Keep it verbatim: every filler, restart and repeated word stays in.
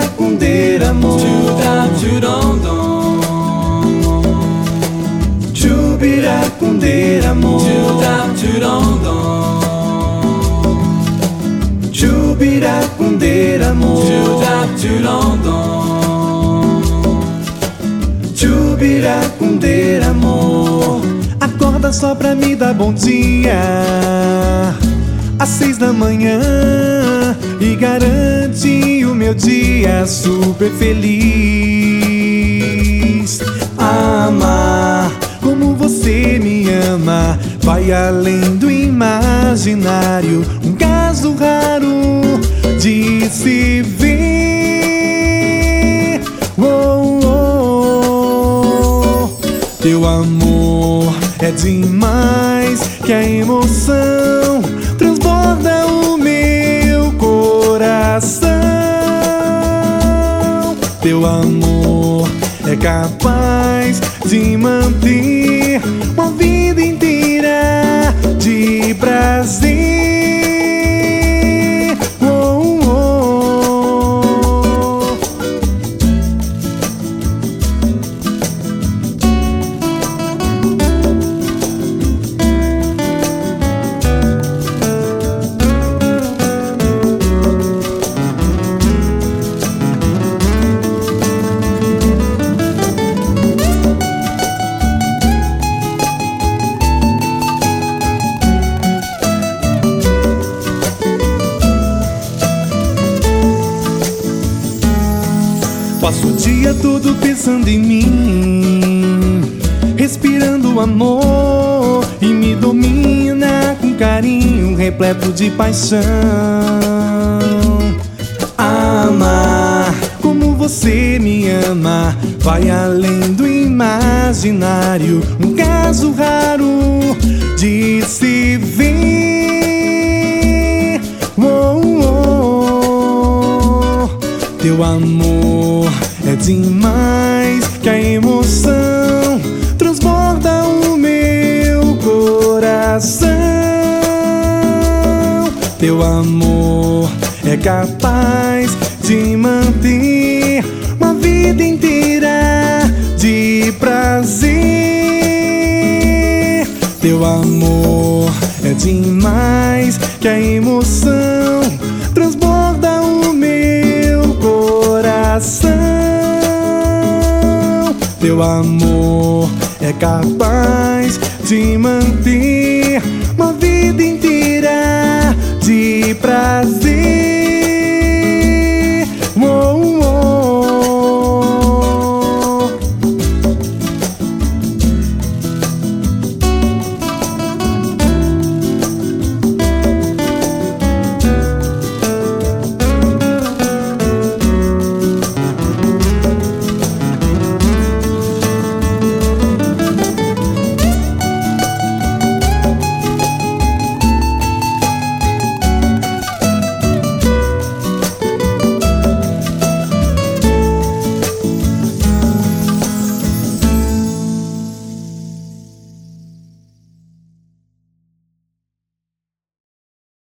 Chubiracundeira, amor. Chubiracundeira, amor. Chubiracundeira, amor. Chubiracundeira, amor. Acorda só pra me dar bom dia às seis da manhã e garante o meu dia super feliz. Amar como você me ama vai além do imaginário, um caso raro de se ver. Oh, oh, oh. Teu amor é demais, que a emoção transborda o meu coração. Teu amor é capaz de manter uma vida inteira de prazer. Oh, oh, oh. Passo o dia todo pensando em mim, respirando amor, e me domina com carinho repleto de paixão. Amar como você me ama vai além do imaginário, um caso raro de se ver. Oh, oh, oh. Teu amor é demais, que a emoção transborda o meu coração. Teu amor é capaz de manter uma vida inteira de prazer. Teu amor é demais, que a emoção transborda o meu coração. Teu amor é capaz de manter uma vida inteira de prazer.